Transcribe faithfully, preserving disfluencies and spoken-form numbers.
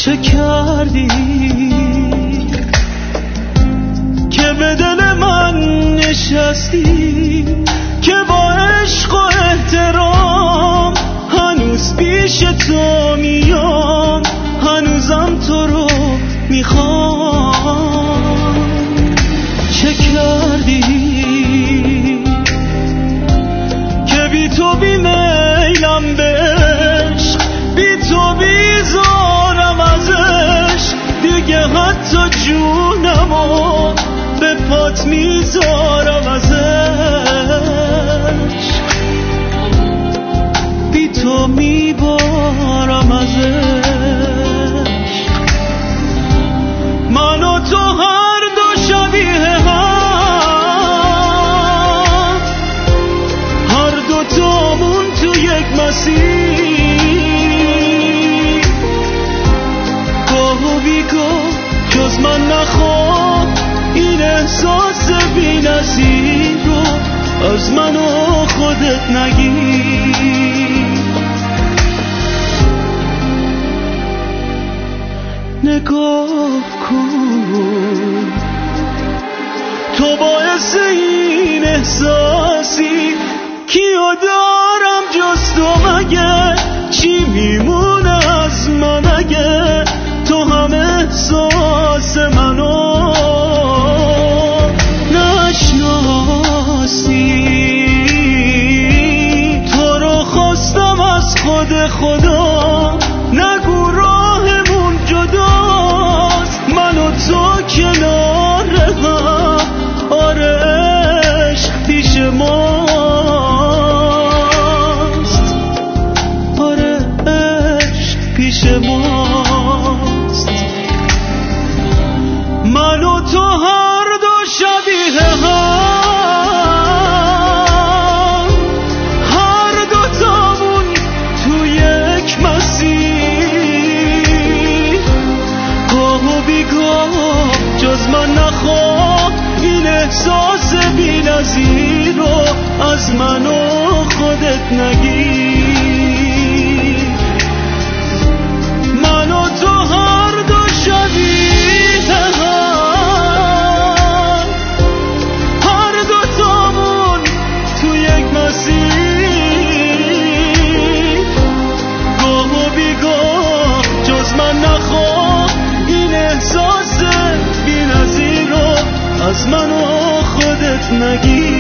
چه کردی که به دل من نشستی، که با عشق و احترام هنوز پیش تو میام، هنوزم تو رو میخوام. چه کردی که بی تو بیمیلم به عشق، بی تو بیزارم ازش، دیگه حتی جونمو به پات میذارم ازش، بی تو میبارم ازش. من و تو هر دو شبیه هم، هر دو تامون تو یک مسیر، گاه و بیگاه جز من نخواه این احساس بی نظیر رو از من و خودت نگیر. نگاه کن تو باعث این احساسی، کیو دارم جز تو مگه، چی میمونه از من اگه تو هم احساس منو نشناسی. تو رو خواستم از خود خدا، نگو راهمون جداست، من و تو کنار هم، آره عشق پیش ماست، آره عشق پیش ماست. من و تو هر دو شبیه هم، هر دو تامون تو یک مسیر، گاه و بیگاه جز من نخواه این احساس بی نظیر رو از من و خودت نگیر. من و تو هر دو شبیه هم، هر دو تامون تو یک مسیر، گاه و بیگاه جز من نخواه این احساس بی نظیر رو از من و خودت نگیر.